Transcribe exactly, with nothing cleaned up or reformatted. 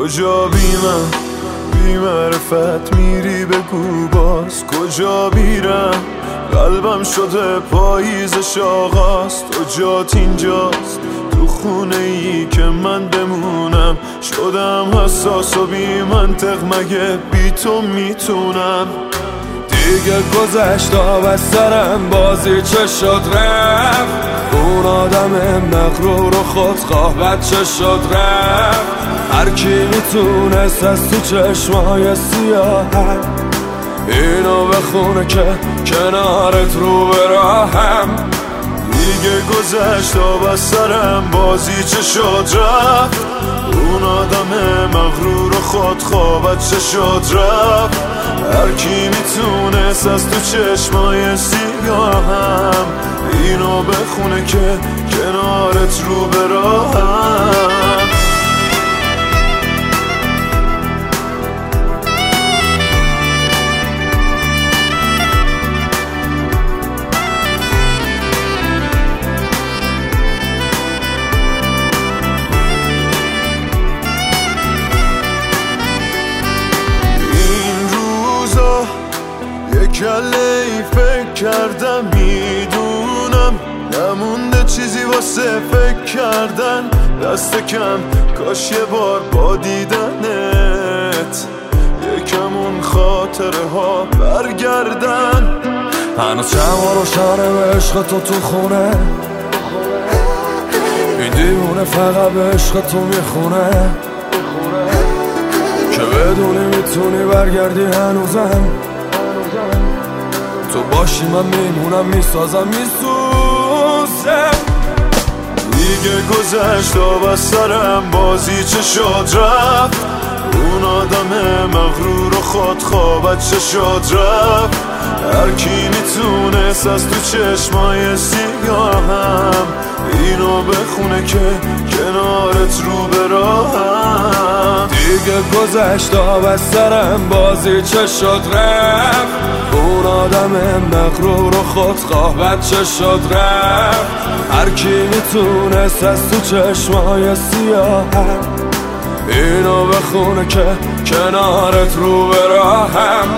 کجا بی من بی معرفت میری بگو باز کجا میرم قلبم شده پاییزش آغاز تو جات اینجاست تو خونه ای که من بمونم شدم حساس و بی منطق مگه بی تو میتونم دیگه گذشت آب از سرم بازی چه شد رفت اون آدم مغرور و خودخواه بچه شد رفت هر کی میتونست از تو چشمای سیاهم اینو بخونه که کنارت رو به راهم دیگه گذشت آب از سرم بازی چه شد رفت اون آدم مغرور و خودخواه بچه شد رفت هر کی میتونست از تو چشمای سیاهم اینو بخونه که کنارت رو به راهم کله ای فکر کردم میدونم نمونده چیزی واسه فکر کردن دست کم کاش یه بار با دیدنت یکم اون خاطره ها برگردن هنوز شما روشنه به عشق تو تو خونه این دیونه فقط به عشق تو میخونه که بدونی میتونی برگردی هنوزم تو باشی من میمونم میسازم میسوزم دیگه گذشت آب از سرم بازی چه شد رفت اون آدم مغرور و خودخواه بچه شد رفت هر کی میتونست از تو چشمای سیاهم اینو بخونه که کنارت رو به راهم دیگه گذشت آب از سرم بازی چه شد رفت اون آدم مغرور و خودخواه بچه شد رفت هر کی میتونست از تو چشمای سیاهم اینو بخونه که کنارت رو به راهم